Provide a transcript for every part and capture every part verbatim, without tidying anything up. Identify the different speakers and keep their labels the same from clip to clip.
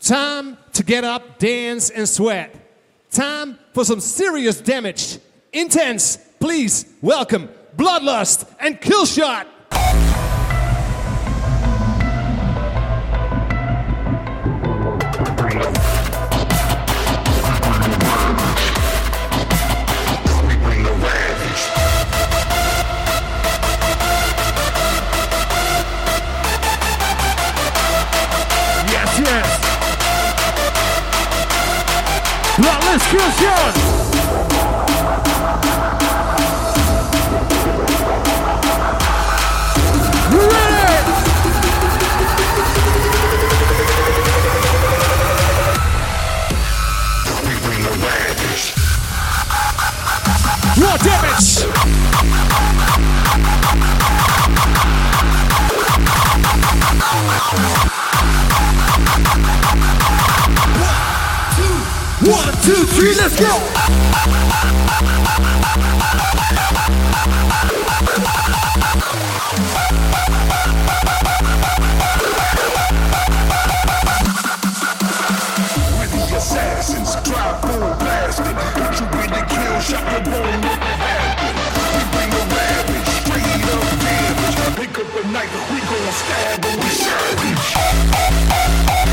Speaker 1: Time to get up, dance, and sweat. Time for some serious damage. Intense, please welcome Bloodlust and Killshot.
Speaker 2: Yes, yes. Bloodlust, Killshot.
Speaker 1: Raw damage!
Speaker 2: One, two, three, let's go!
Speaker 3: With the assassins, drive full blasting. Hit you with the kill shot, you won't make it happen. We bring the ravage, straight up damage. Pick up a knife, we gon' stab and we savage.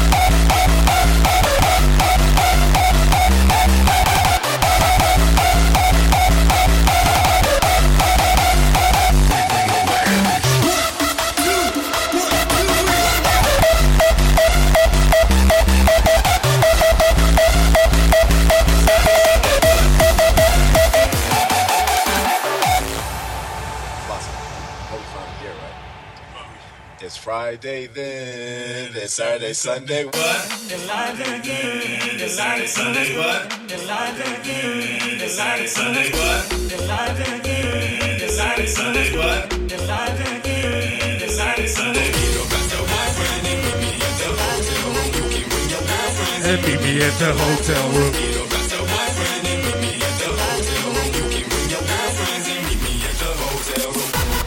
Speaker 4: It's Friday then, it's Saturday, Sunday, what? It's Friday then, it's Saturday, Sunday, what? It's Friday then, it's Saturday, Sunday, what? It's Friday then, it's Saturday, Sunday, what? It's Friday then, it's Saturday, Sunday. You don't got your boyfriend and meet me at the hotel room. You can bring your girlfriend
Speaker 2: And meet me at the hotel room.
Speaker 4: You don't got your boyfriend and meet me at the hotel room. You can bring your girlfriends and meet me at the hotel room.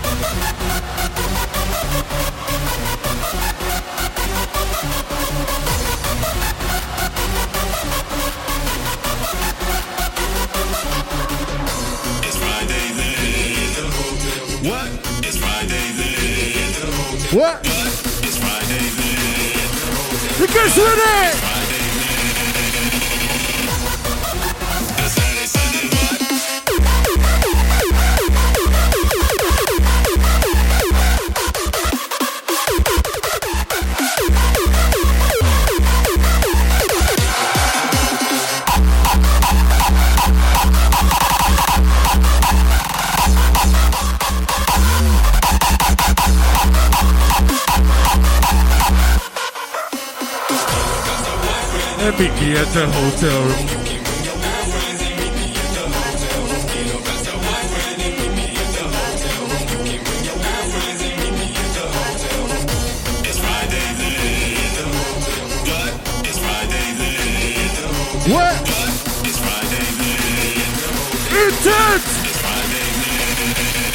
Speaker 4: What? It's Friday then.
Speaker 2: What?
Speaker 4: It's Friday then.
Speaker 2: You guys with it?
Speaker 4: It's Saturday, Sunday, what?
Speaker 2: And meet me at the hotel room.
Speaker 4: It's Friday then. What? It's Friday then.
Speaker 2: What?
Speaker 4: It's Friday then.
Speaker 2: Intense!
Speaker 4: It's Friday then.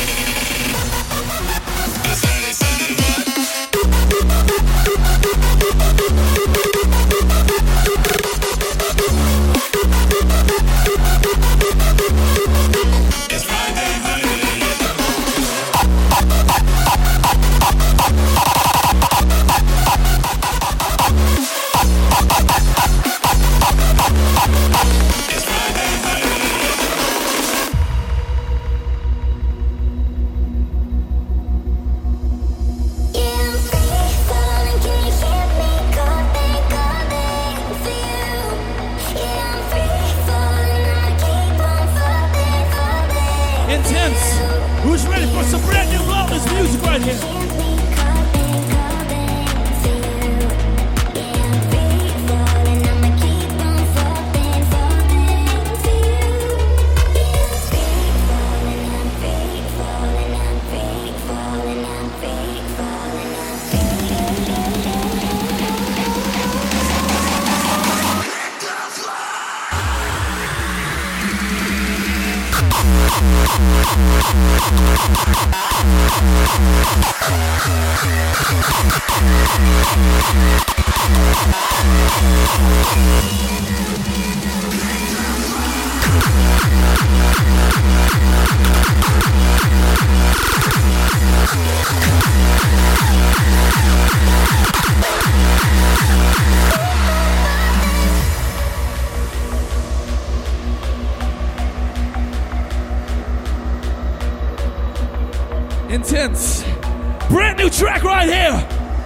Speaker 4: It's Saturday, Sunday, what? It's Friday then.
Speaker 2: Intense. Brand new track right here.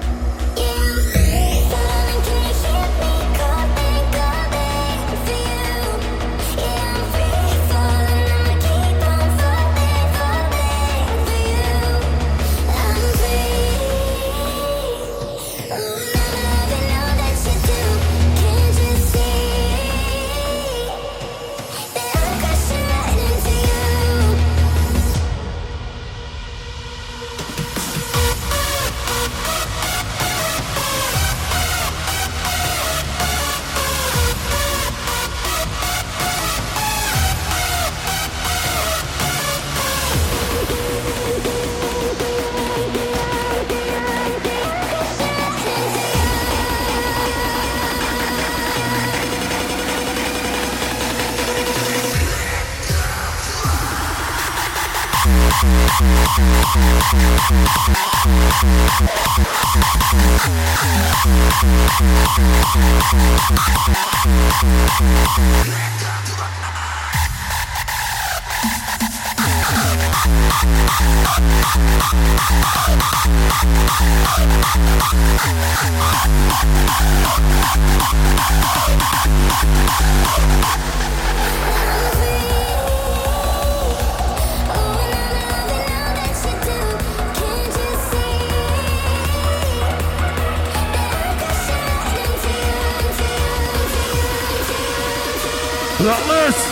Speaker 2: Bloodlust.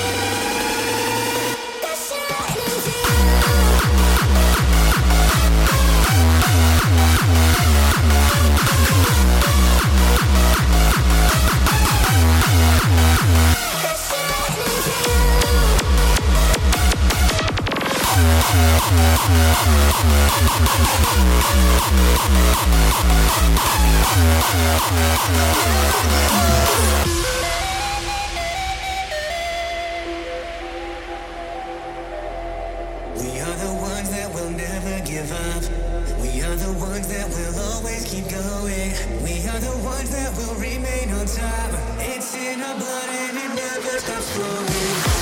Speaker 5: We are the ones that will never give up. We are the ones that will always keep going. We are the ones that will remain on top. It's in our blood and it never stops flowing.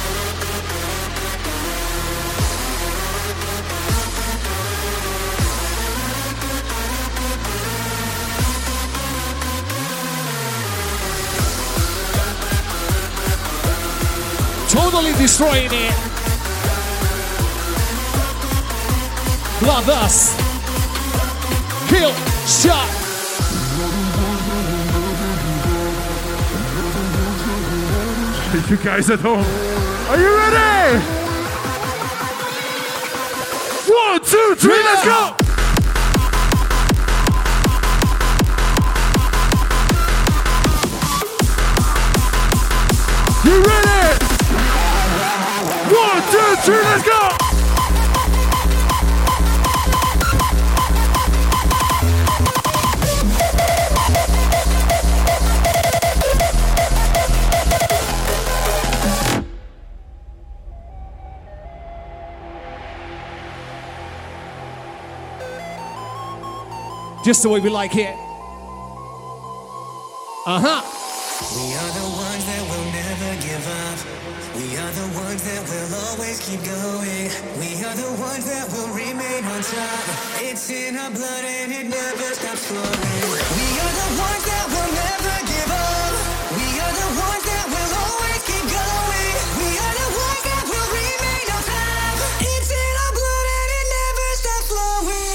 Speaker 1: Totally destroying it. Bloodlust. Kill shot.
Speaker 2: You guys at home, are you ready? One, two, three, yeah. Let's go! You ready? One, two, three, let's go!
Speaker 1: Just the way we like it. Uh-huh.
Speaker 5: We are the ones that will never give up. We are the ones that will always keep going. We are the ones that will remain on top. It's in our blood and it never stops flowing. We are the ones that will never give up. We are the ones that will always keep going. We are the ones that will remain on top. It's in our blood and it never stops flowing.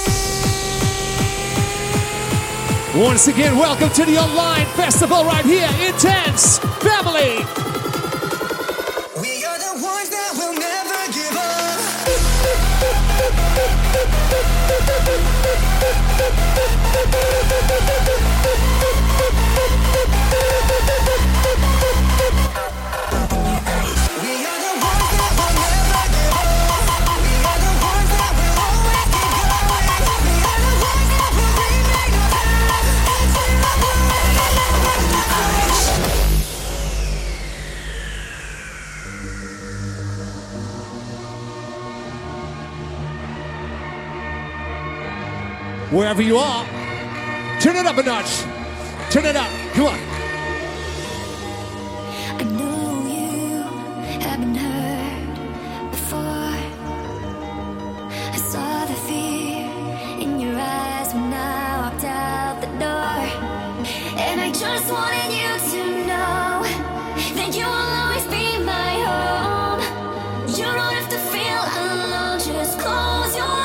Speaker 1: Once again, welcome to the online festival right here, Intense Family.
Speaker 5: We are the ones that will never give up. We are the ones that will never
Speaker 1: wherever you are. Turn it up a notch. Turn it up. Come on.
Speaker 6: I know you haven't heard before. I saw the fear in your eyes when I walked out the door. And I just wanted you to know that you will always be my home. You don't have to feel alone, just close your eyes.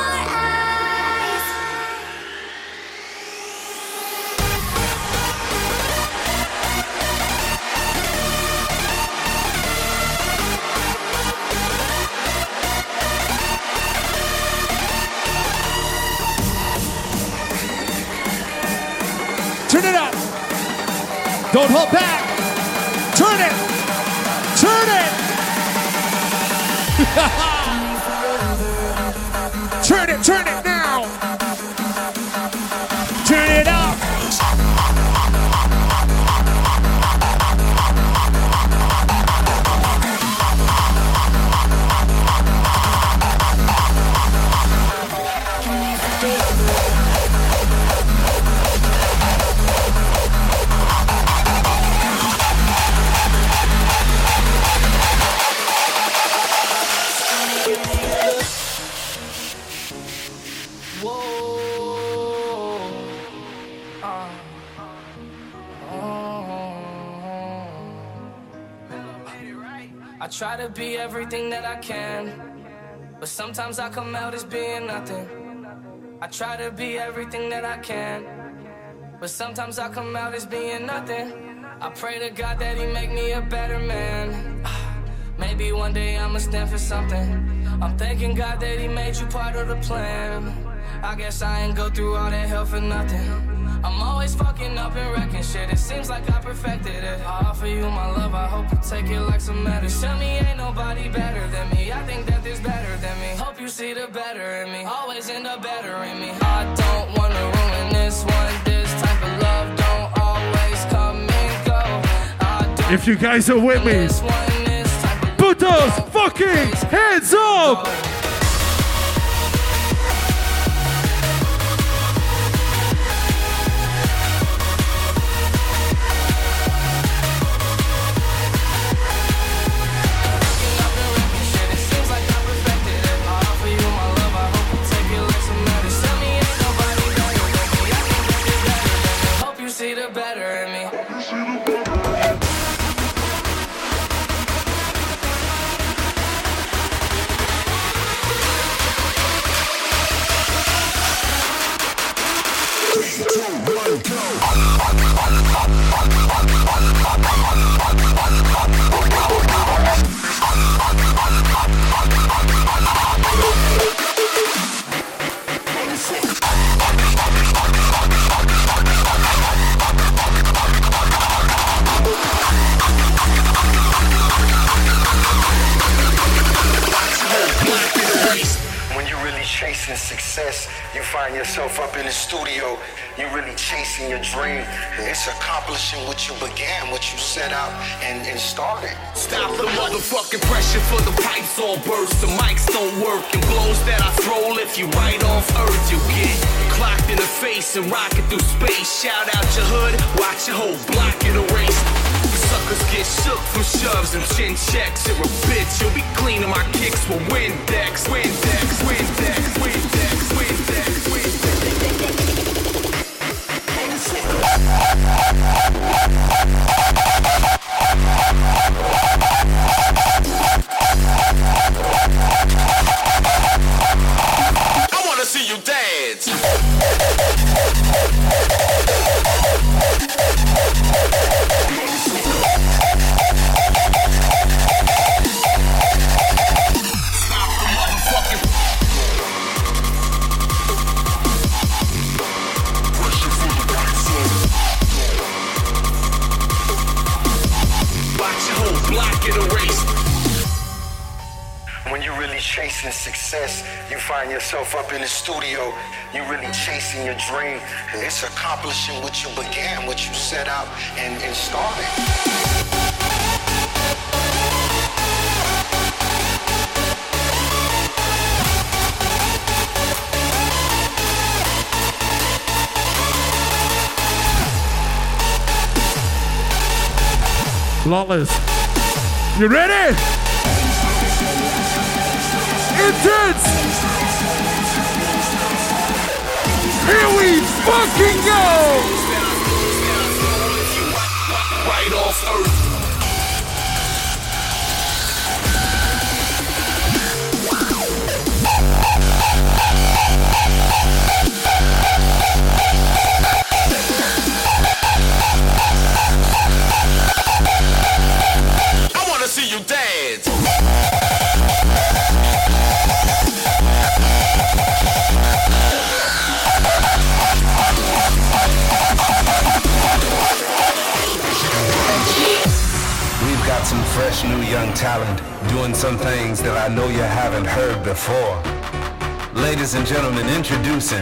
Speaker 1: Turn it up. Don't hold back. Turn it. Turn it. Turn it, turn it now. Turn it up.
Speaker 7: I try to be everything that I can, but sometimes I come out as being nothing. I try to be everything that I can, but sometimes I come out as being nothing. I pray to God that he make me a better man. Maybe one day I'ma stand for something. I'm thanking God that he made you part of the plan. I guess I ain't go through all that hell for nothing. I'm always fucking up and wrecking shit. It seems like I perfected it. I offer you my love, I hope you take it like some medicine. Tell me ain't nobody better than me. I think that there's better than me. Hope you see the better in me. Always end up better in me. I don't wanna ruin this one. This type of love don't always come and go. I don't
Speaker 2: If you guys are with me,
Speaker 7: this one, this type of
Speaker 2: put those fucking hands up!
Speaker 7: See the better in me.
Speaker 8: Chasing success, you find yourself up in the studio, you really chasing your dream. It's accomplishing what you began, what you set out and, and started.
Speaker 9: Stop the motherfucking pressure for the pipes all burst. The mics don't work and blows that I throw lift you right off earth. You get clocked in the face and rocket through space. Shout out your hood, watch your whole block get erased. Suckers get shook from shoves and chin checks. You're a bitch, you'll be cleaning my kicks with Windex, Windex, Windex, Windex, Windex, Windex.
Speaker 3: I wanna see you dance.
Speaker 8: When you're really chasing success, you find yourself up in the studio, you really chasing your dream. It's accomplishing what you began, what you set out and, and started.
Speaker 2: Flawless. You ready? Intense. Here we fucking go.
Speaker 9: Right off Earth.
Speaker 3: See you dance.
Speaker 10: We've got some fresh new young talent doing some things that I know you haven't heard before. Ladies and gentlemen, introducing.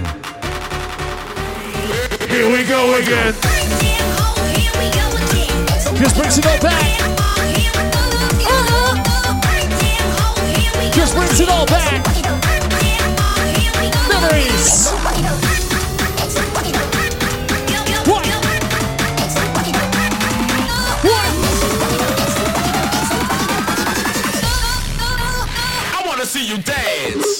Speaker 2: Here we go again.
Speaker 1: Just brings it all back. Just brings it all back. Memories. What? What?
Speaker 3: I wanna see you dance.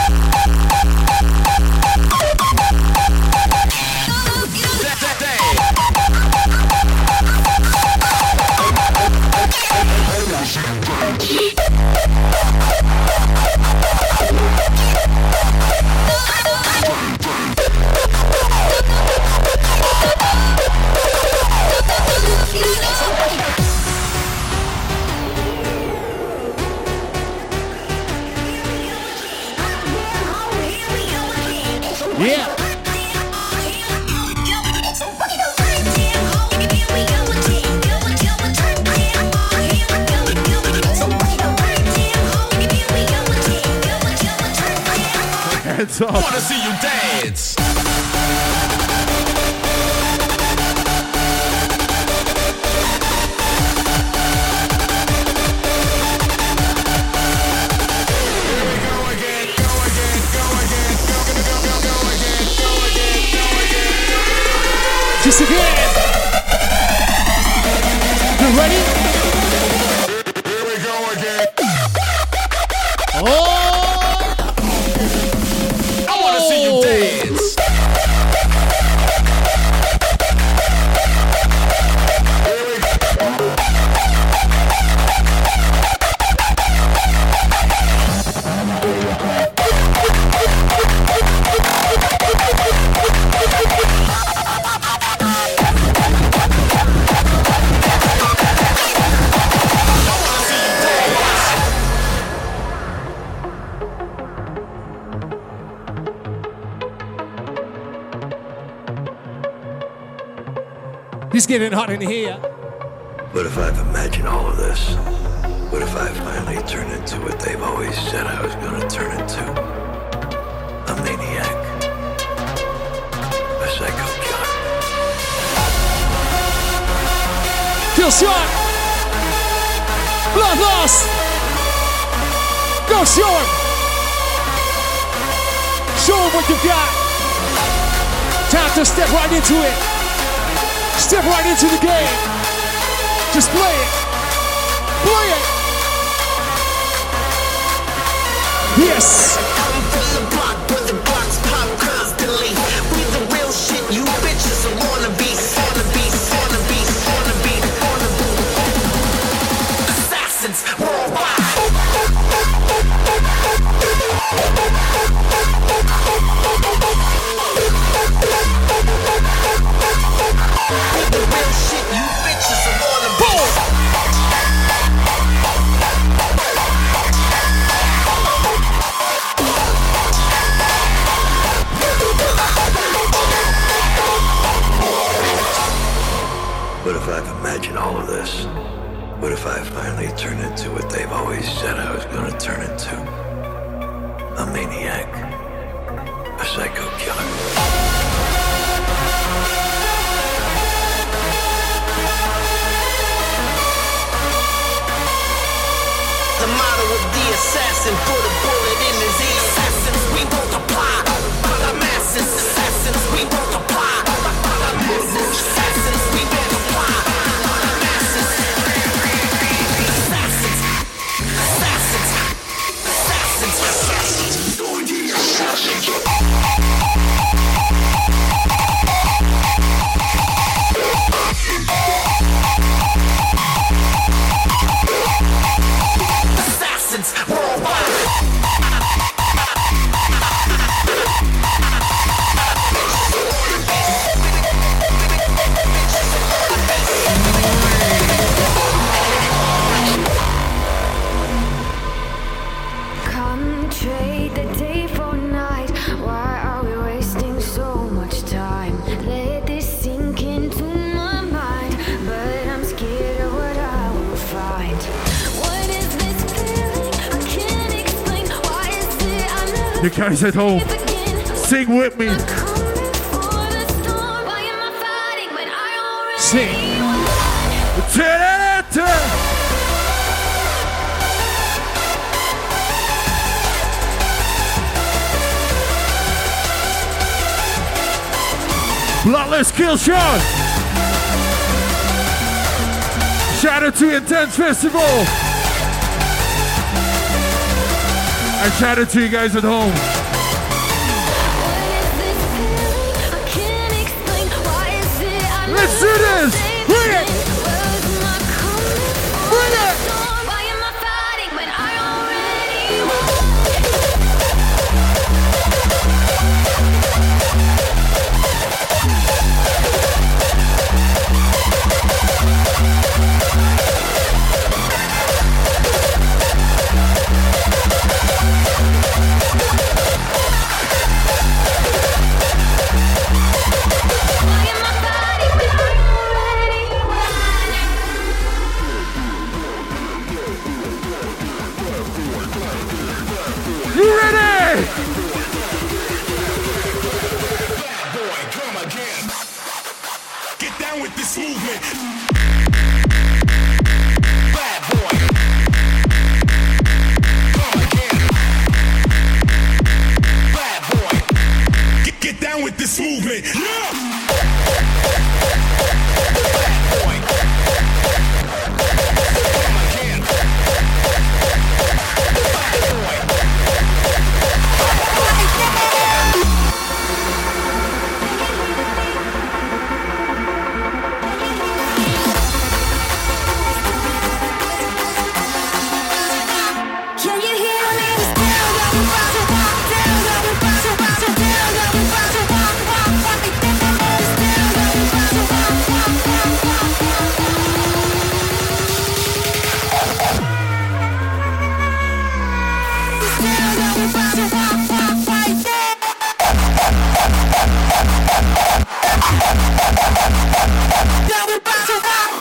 Speaker 1: Yeah.
Speaker 2: Hands up.
Speaker 3: I wanna see you dance.
Speaker 1: Just again. You ready?
Speaker 3: Here we go again.
Speaker 1: Oh!
Speaker 3: I wanna see you dance.
Speaker 1: He's getting hot in here.
Speaker 11: What if I've imagined all of this? What if I finally turn into what they've always said I was gonna turn into? A maniac. A psycho killer.
Speaker 1: Kill shot. Blood lost. Go show him. Show him what you got. Time to step right into it. Step right into the game. Just play it. Play it. Yes.
Speaker 9: I'm from the block where the blocks pop constantly. We the real shit, you bitches are wannabes, wannabes, wannabes, wannabes, wannabes. Assassins worldwide. The real shit, you bitches are wannabes.
Speaker 11: What if I've imagined all of this? What if I finally turn into what they've always said I was gonna turn into? A maniac. A psycho killer.
Speaker 9: The motto of the assassin, put a bullet in his ear. Assassins, we multiply by the masses. Assassins, we multiply by the masses. Assassins, we multiply by the masses. dance worldwide.
Speaker 6: Come trade the day for night. Why are we wasting so much time? Let this sink into my mind, but I'm scared of what I will find. What is this feeling? I can't explain. Why is it I never
Speaker 2: You guys at home, sing with me.
Speaker 1: Sing.
Speaker 2: Bloodless Kill Shot. Shout out to Intense Festival. And shout out to you guys at home. Let's do this. Bring it. Bring it. You ready?
Speaker 3: Bad boy, come again. Get down with this movement. Bad boy. Come again. Bad boy. Get, get down with this movement. Yeah. Bad boy. Come again. Bad boy.
Speaker 6: Can you hear me? Still got me bouncing, still got me bouncing, bouncing, still got me bouncing, walk, walk, walk, still got me bouncing, walk, walk, walk, walk, still got me bouncing, walk, walk, right there. Got me bouncing, walk.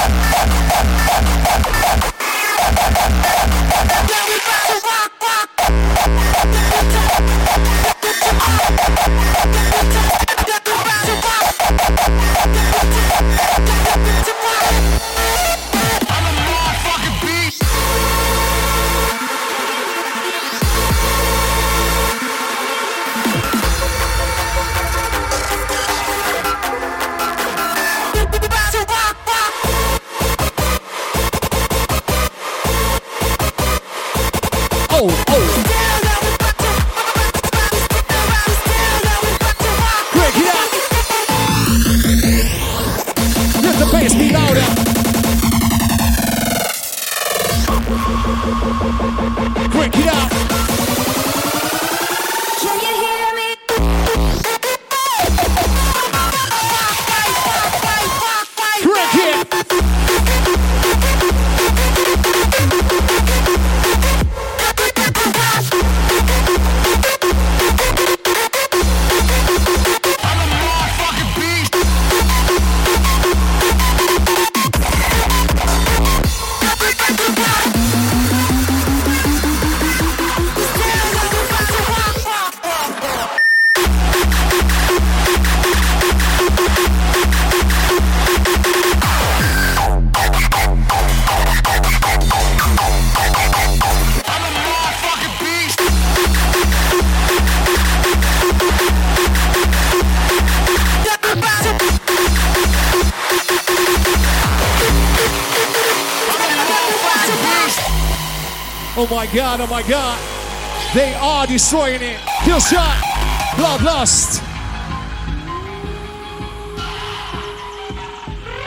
Speaker 1: Oh, oh. Quick, get out. Let the bass be louder. Quick, get out.
Speaker 6: Can you hear me?
Speaker 1: Quick, yeah. Oh my God, oh my God. They are destroying it. Kill shot, Bloodlust.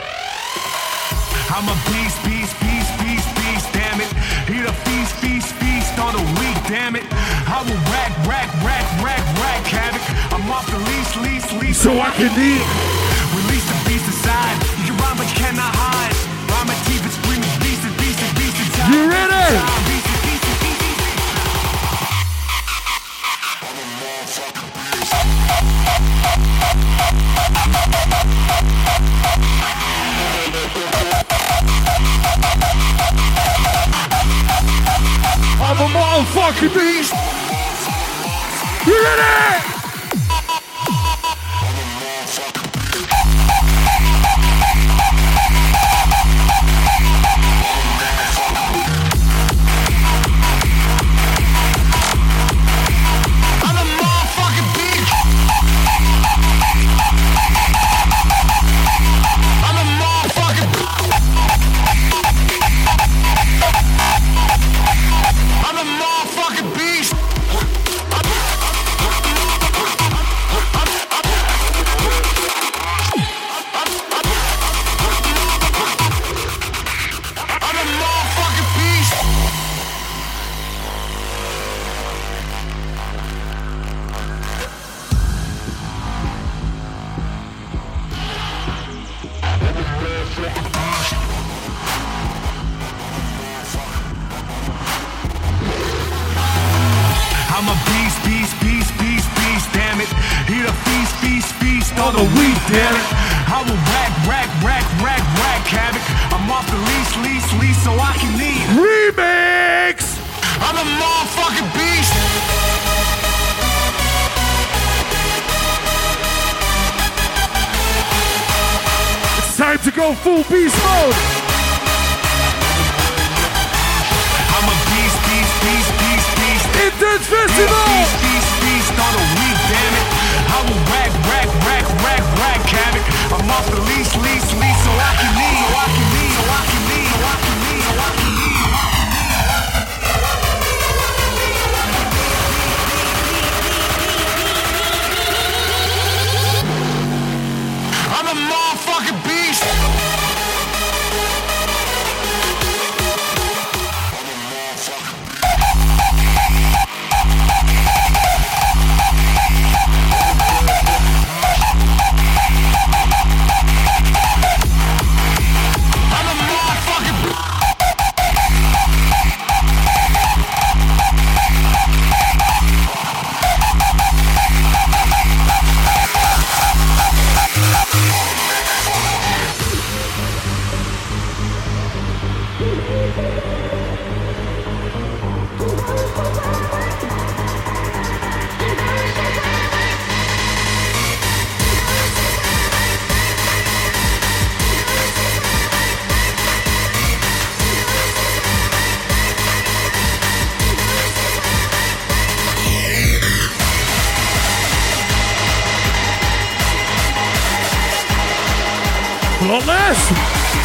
Speaker 9: I'm a beast, beast, beast, beast, beast, damn it. Eat a feast, feast, feast. on the week, damn it. I will rack, rack, rack, rack, rack havoc. I'm off the leash, leash, leash,
Speaker 2: so I can eat.
Speaker 9: Release the beast inside. You can rhyme, but you cannot hide. Rhyme my teeth and screaming beast and beast and beast inside.
Speaker 2: You ready?
Speaker 9: Beast and beast and beast and beast.
Speaker 2: I'm a motherfucking beast. You ready? I'm a beast, beast, beast, beast, beast, damn it. Eat a feast, feast, feast on the wheat, damn it. I will rack, rack, rack, rack, rack havoc. I'm off the leash, leash, leash, so I can eat. Remix!
Speaker 9: I'm a motherfucking beast.
Speaker 2: It's time to go full beast mode.
Speaker 9: I'm a beast, beast, beast, beast, beast.
Speaker 2: Intense Festival!
Speaker 9: Beast, beast, beast on the week, damn it. I will rack, rack, rack, rack, rack havoc. I'm off the leash, leash, leash, so I can eat, so I can eat, so I can eat, so I can eat, so I can eat. I'm a motherfucking beast.
Speaker 2: Flawless!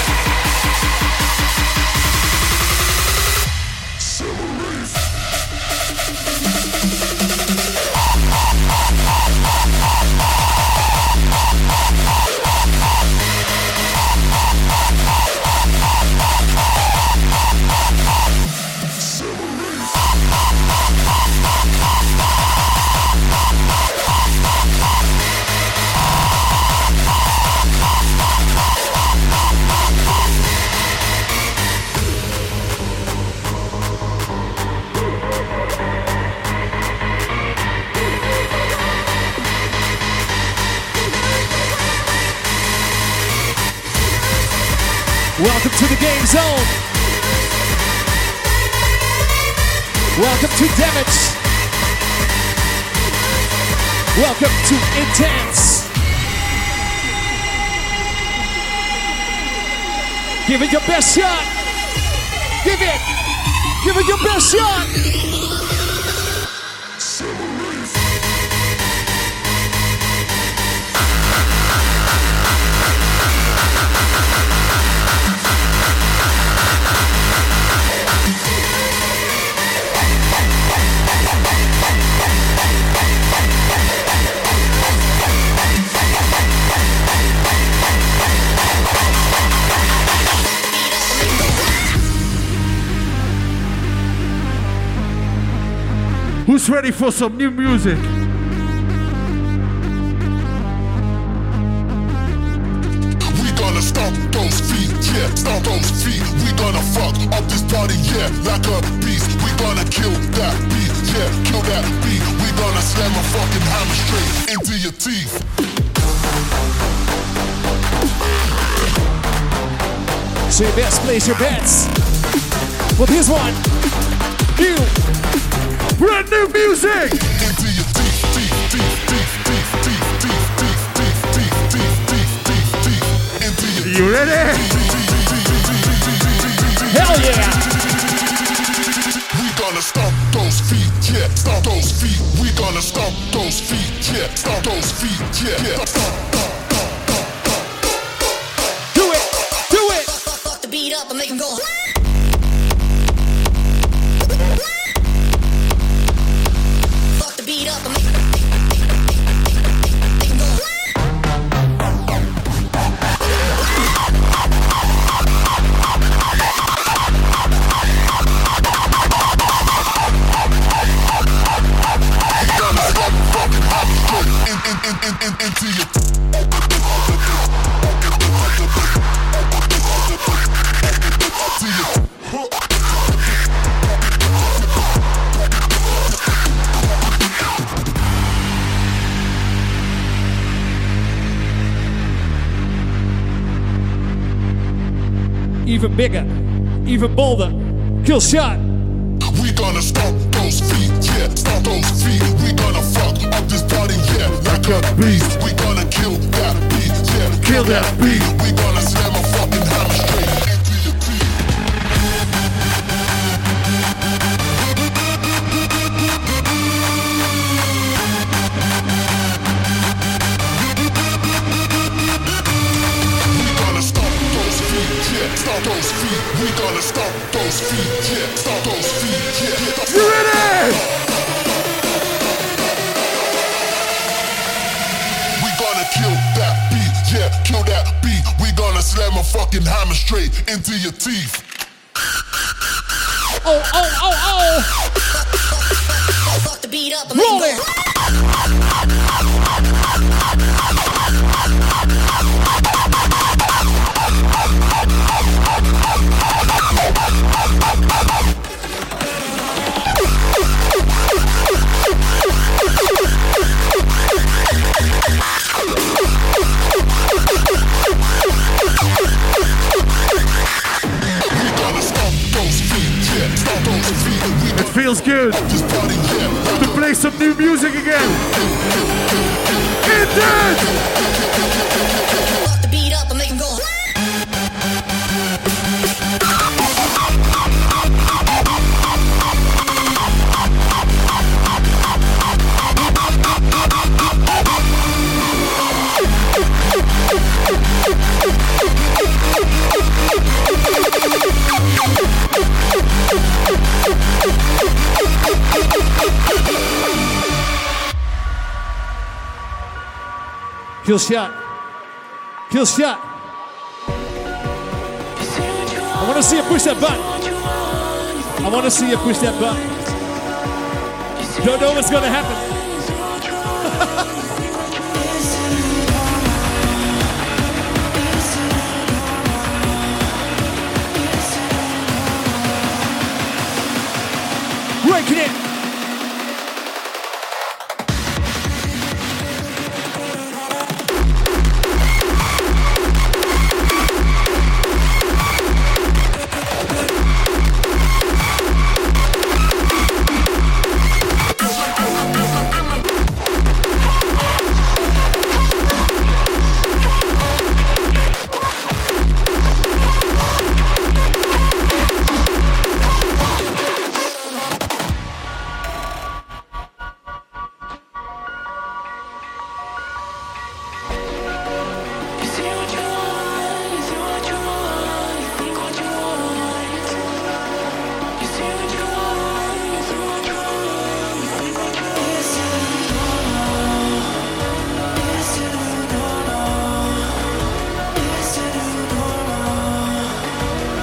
Speaker 1: Welcome to the game zone. Welcome to Damage. Welcome to Intense. Give it your best shot. Give it. Give it your best shot.
Speaker 12: Who's ready for some new music?
Speaker 3: We gonna stomp those feet, yeah, stomp those feet. We gonna fuck up this party, yeah, like a beast. We gonna kill that beat, yeah, kill that beat. We gonna slam a fucking hammer straight into your teeth.
Speaker 1: So your best, place your bets. Well, here's one. New.
Speaker 12: Brand new music.
Speaker 3: Into your teeth, teeth, teeth, teeth, teeth, teeth, teeth, teeth, teeth, teeth, teeth, teeth, teeth, teeth. Into your
Speaker 12: You ready?
Speaker 1: Hell yeah.
Speaker 3: We gonna stomp those feet, yeah, stomp those feet. We gonna stomp those feet, yeah, stomp those feet, yeah, yeah. Stomp, stomp, stomp, stomp, stomp.
Speaker 1: Do it, do it.
Speaker 5: Fuck the beat up and make him go. Fuck the beat up and make him go.
Speaker 3: In, in, in, in, in, into your
Speaker 1: Even bigger, even bolder. Kill shot.
Speaker 3: We gonna stomp those feet, yeah, stomp those feet. We gonna fuck up this party, yeah, like a beast. We gonna kill that beat, yeah,
Speaker 12: Kill that beat.
Speaker 3: We gonna slam a fucking hammer straight into your teeth. We gonna stomp those feet, yeah, stomp those feet. We gonna stomp those feet, yeah, stomp those feet, yeah.
Speaker 12: You ready?
Speaker 3: We gonna kill that beat, yeah, kill that beat. We gonna slam a fucking hammer straight into your teeth.
Speaker 1: Oh, oh, oh, oh.
Speaker 5: Fuck the beat up and make him
Speaker 1: Roll
Speaker 5: go.
Speaker 1: it.
Speaker 3: We gonna stomp those feet, yeah, stomp those feet. We
Speaker 12: It feels good
Speaker 3: this party, yeah.
Speaker 12: to play some new music again. It did.
Speaker 5: Fuck the beat up and make him go.
Speaker 1: Kill shot. Kill shot. I want to see you push that button. I want to see you push that button. Don't know what's going to happen. Breaking it.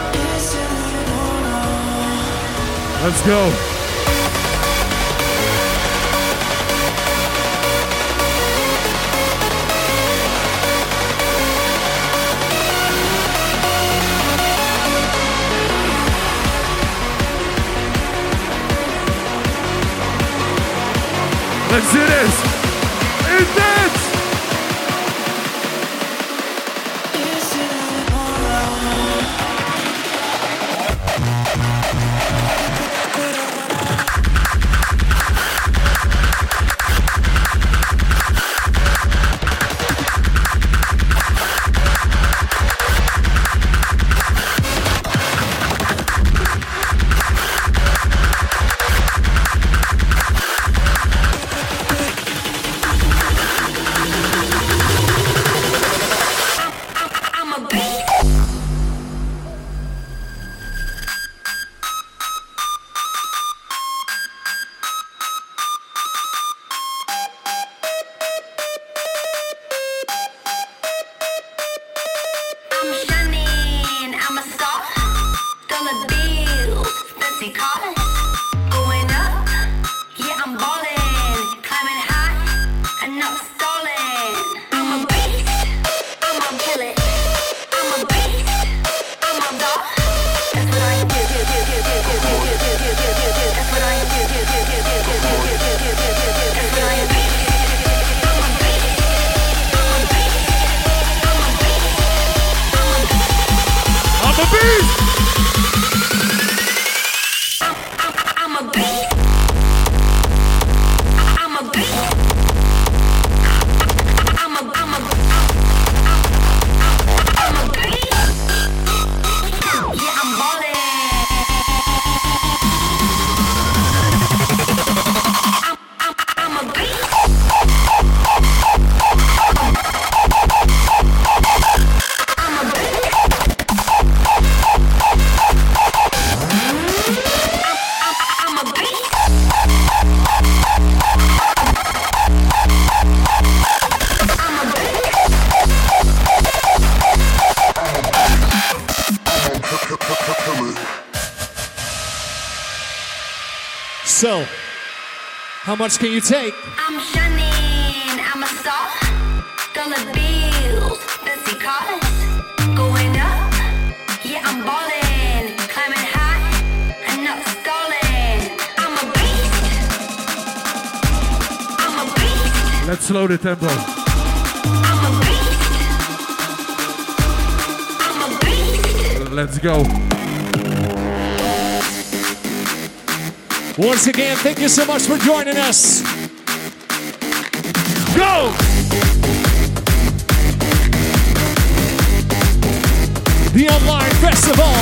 Speaker 12: Let's go. Let's do this. Intense.
Speaker 1: So, how much can you take?
Speaker 6: I'm shining, I'm a star. Dollar bills, fancy cars. Going up, yeah, I'm ballin'. Climbing high, and not stalling. I'm a beast. I'm a beast.
Speaker 12: Let's slow the tempo.
Speaker 6: I'm a beast. I'm a beast.
Speaker 12: Let's go.
Speaker 1: Once again, thank you so much for joining us. Go! The Online Festival.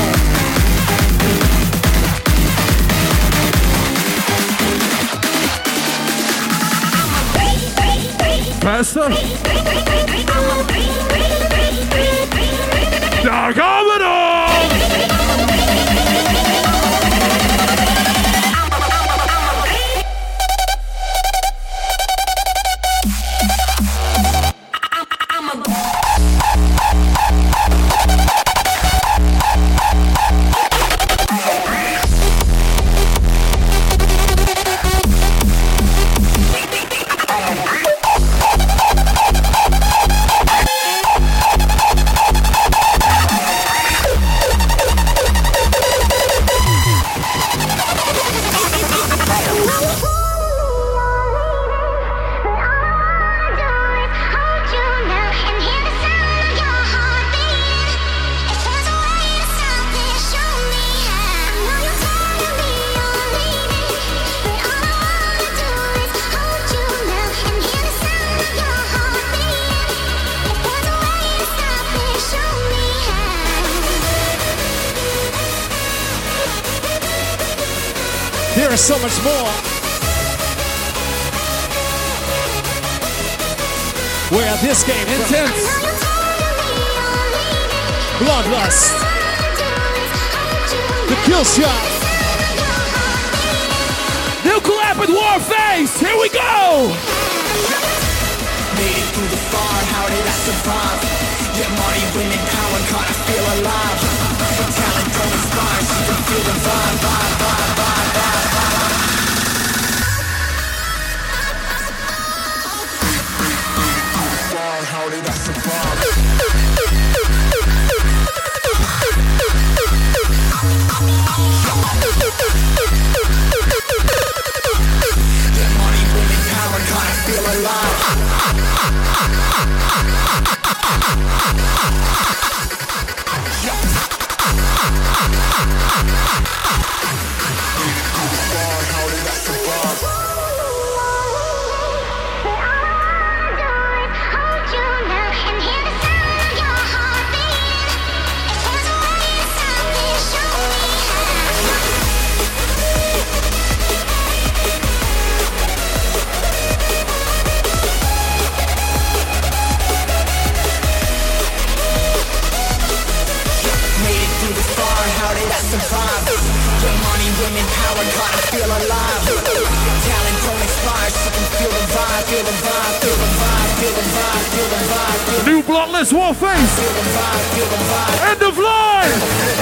Speaker 12: Faster. Daar gaan we dan!
Speaker 1: There is so much more. Where this game intense. Bloodlust. The kill shot.
Speaker 13: Nuclear Rapid Warface. Here we go.
Speaker 14: Made it through the far. How did I survive? Yeah, money, winning, power, God, I feel alive. The talent going stars. You can feel the vibe, vibe, vibe, vibe, vibe, vibe. How did I survive? Yeah, money, winning, power, Survive. The money, women, power, gotta feel alive. Talent don't expire, so you can feel the vibe, feel the vibe, feel the vibe, feel the vibe, feel the vibe. Feel
Speaker 13: New Bloodless Warface.
Speaker 14: Feel the vibe, feel the vibe.
Speaker 13: End of line.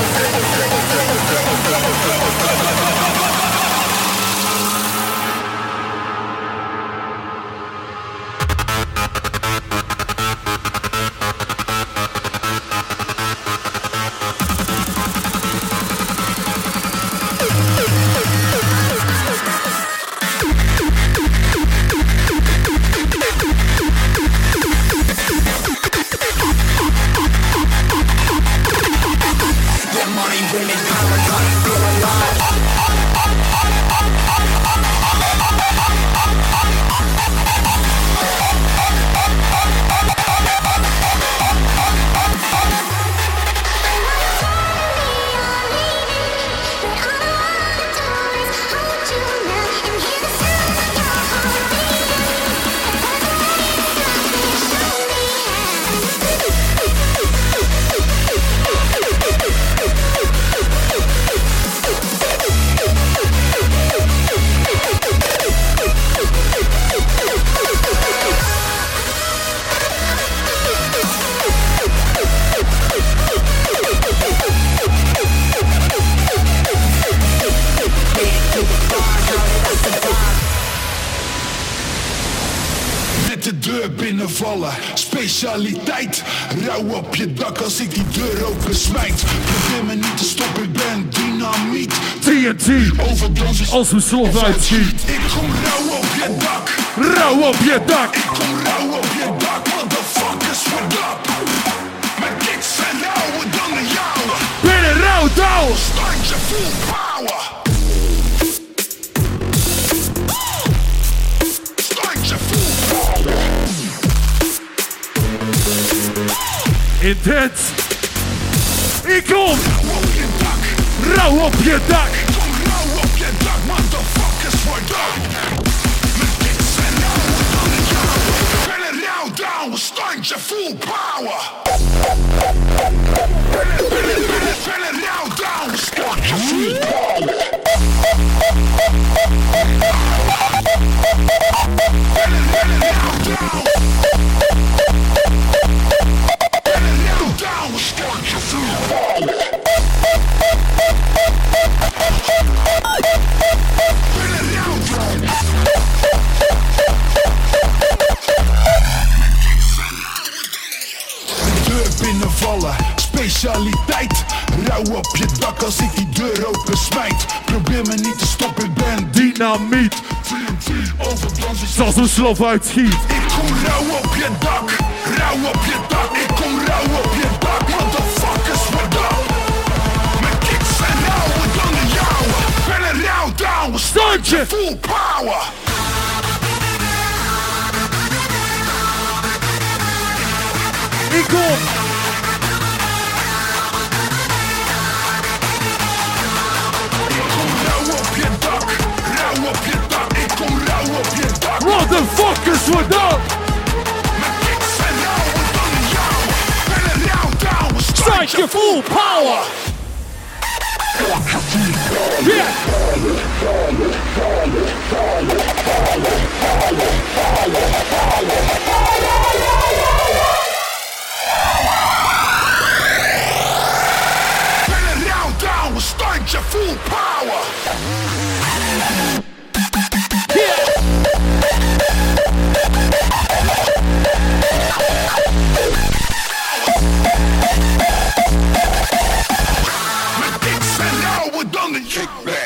Speaker 3: binnenvallen. Specialiteit, rauw op je dak als ik die deur open smijt. Probeer me niet te stoppen, ik ben dynamiet.
Speaker 13: T N T,
Speaker 3: overdans
Speaker 13: als we slot uitschiet.
Speaker 3: Ik kom rauw op je dak.
Speaker 13: Rauw op je dak.
Speaker 3: Ik kom rauw op je dak, motherfuckers, what up? Mijn kicks zijn rauwer dan de jouwe.
Speaker 13: Binnen rauw touw.
Speaker 3: Standje full power. Standje full power.
Speaker 13: Intens. Ik kom. Rauw op je dak.
Speaker 3: Ik kom rauw op je dak, motherfuckers, what up? Mijn kicks zijn rauwer dan de jouwe. Ik ben een rauw down, standje full power. Ben een rauw down, standje full power. Ben een rauw down. Ben een rauw down, standje full power. Ben een rauw down. Deur binnenvallen, specialiteit. Rauw op je dak als ik die deur open smijt. Probeer me niet te stoppen, ik ben
Speaker 13: dynamiet.
Speaker 3: T N T, overdans is
Speaker 13: zoals een slof uitschiet.
Speaker 3: Ik kom rauw op je dak, rauw op je dak. Ik kom rauw op je dak, motherfuckers, what up? Mijn kicks zijn rauwer dan de jouwe. Ben een rauw down, standje full power.
Speaker 13: Ik kom.
Speaker 3: Ik kom rauw op je dak, rauw op je dak. Ik kom rauw op je dak.
Speaker 13: Motherfuckers, what up?
Speaker 3: Mijn kicks zijn rauwer dan de jouwe. Ben een rauw down,
Speaker 13: standje full power. Yeah.
Speaker 3: Ben een rauw down, standje full power. Mijn kicks zijn rauwer dan de kickback.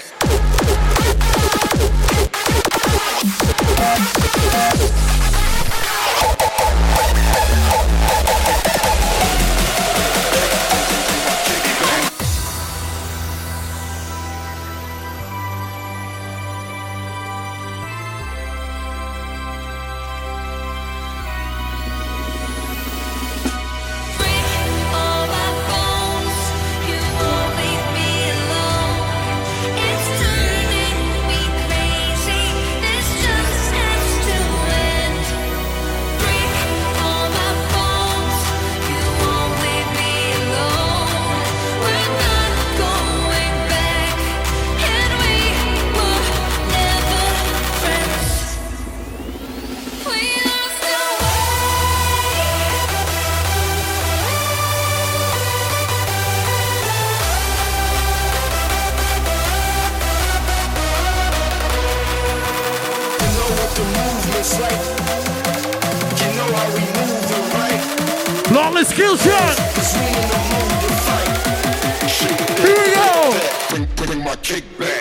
Speaker 12: Flawless skill shot. Here we go.
Speaker 3: Bring, bring my kick back.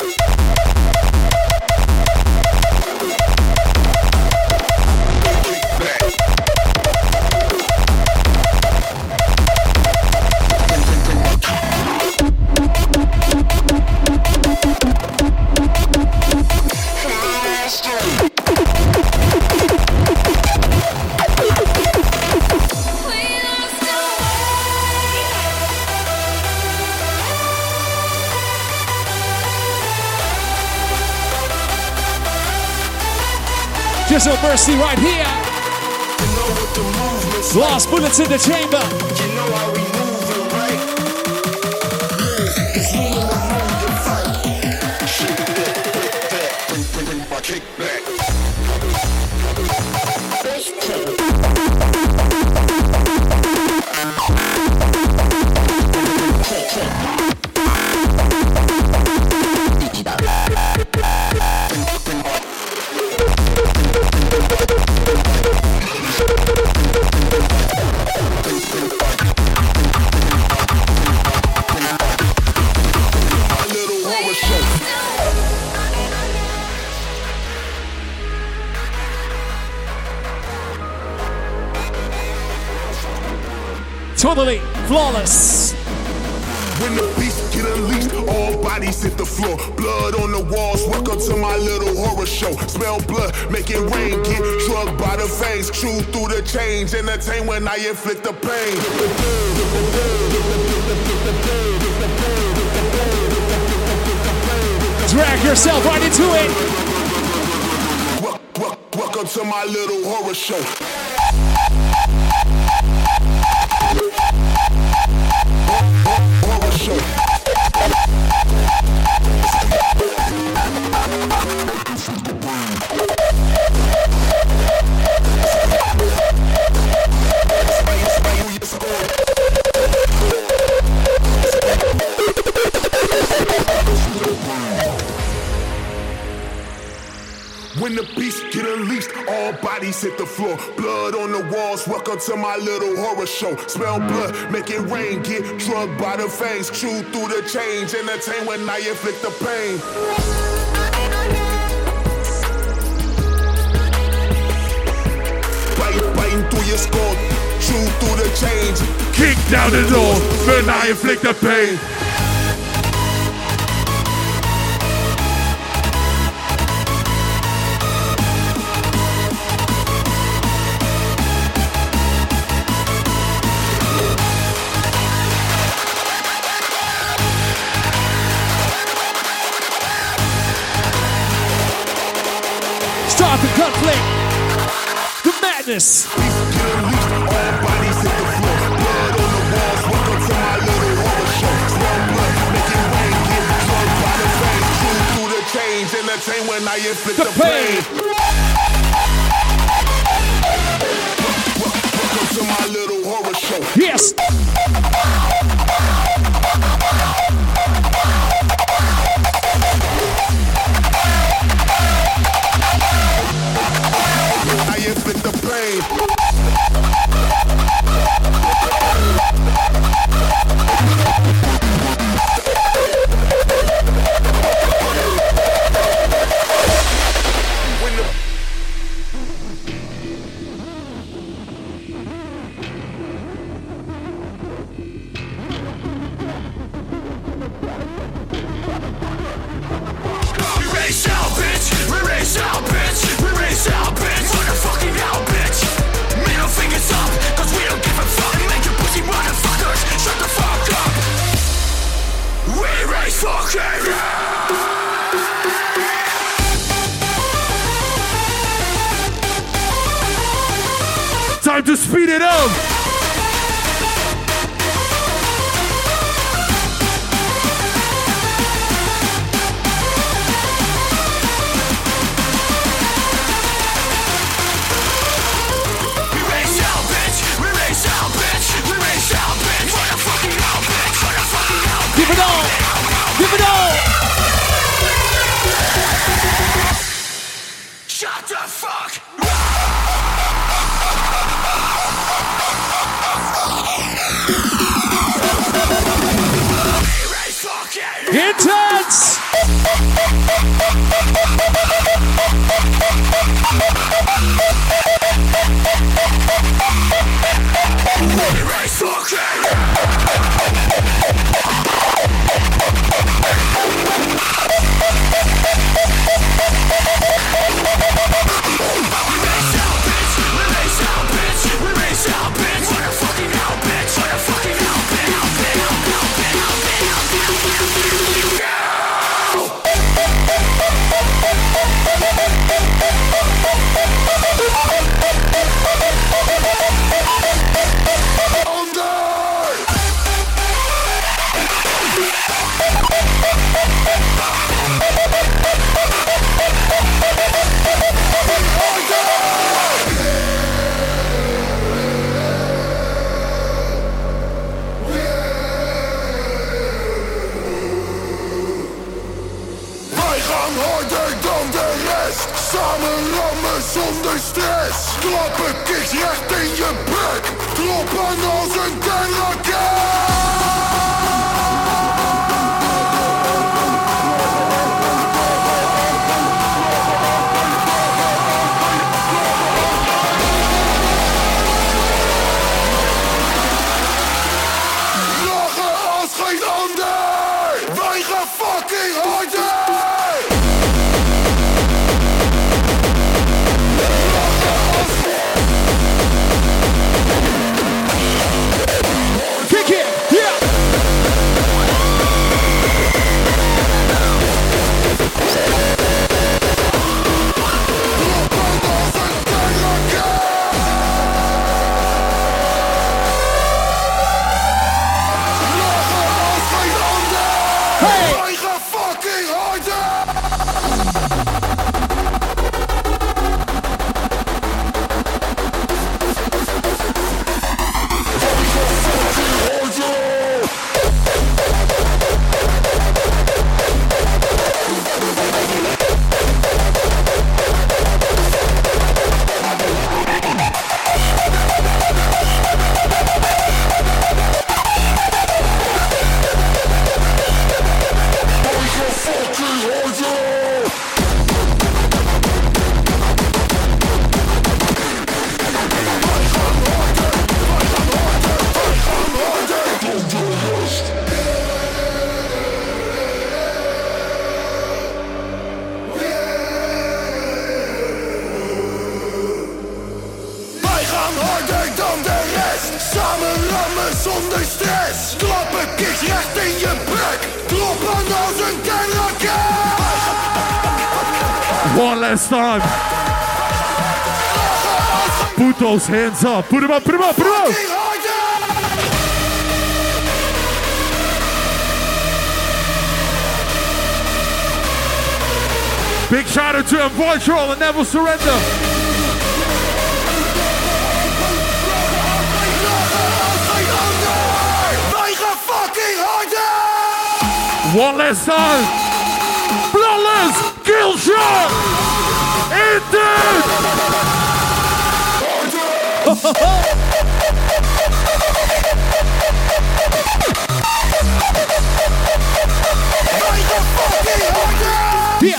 Speaker 1: Just no mercy right here. Last bullets in the chamber.
Speaker 3: You know how we move it, right? It's me in the mood to fight. Shake that, that, bring, bring, bring my kick back.
Speaker 1: Totally flawless.
Speaker 3: When the beast get unleashed, all bodies hit the floor. Blood on the walls, welcome to my little horror show. Smell blood, make it rain, get drugged by the veins. Chew through the chains, entertain when I inflict the pain.
Speaker 1: Drag yourself right into it.
Speaker 3: Wel- wel- welcome to my little horror show. Horror show. When the beast get unleashed, all bodies hit the floor. Blood on the walls, welcome to my little horror show. Smell blood, make it rain, get drugged by the veins. Chew through the chains, entertain when I inflict the pain. Bite, biting through your skull, chew through the chains.
Speaker 12: Kick down the door, when I inflict the pain.
Speaker 1: Start the conflict. The madness.
Speaker 3: All bodies hit the floor. Blood on the walls, welcome to my little horror show. Smell blood, make it rain, get drugged by the veins. Chew through the chains, entertain when I inflict the, the pain. Welcome to my little horror show.
Speaker 1: Yes.
Speaker 3: I inflict the pain. When the
Speaker 9: We race out, bitch. We race out, bitch. We race out, bitch. Motherfucking out, bitch. Middle fingers up, cause we don't give a fuck. Make your pussy motherfuckers shut the fuck up. We race fucking
Speaker 12: Time to speed it up.
Speaker 1: Give it all! Give it all!
Speaker 9: Shut the fuck
Speaker 1: Intense!
Speaker 3: Samen rammen zonder stress. Klappen kicks recht in je bek. Kloppen als een kernraket. Lachen als geen ander. Wij gaan fucking harder. Zonder stress. Klappen kicks recht in je bek. Kloppen als een kernraket.
Speaker 12: One last time. Put those hands up. Put them up, put them up, put them up. Big shout out to Avoid Troll and Never Surrender. One last time. Bloodless kill shot. Indeed.
Speaker 1: Yeah.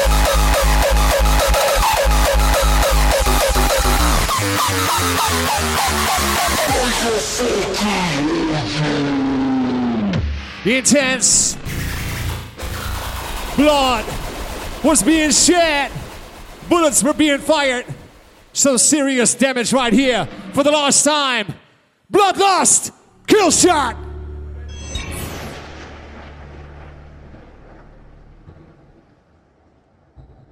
Speaker 1: Intense. Blood was being shed. Bullets were being fired. So serious damage right here for the last time. Bloodlust, kill shot.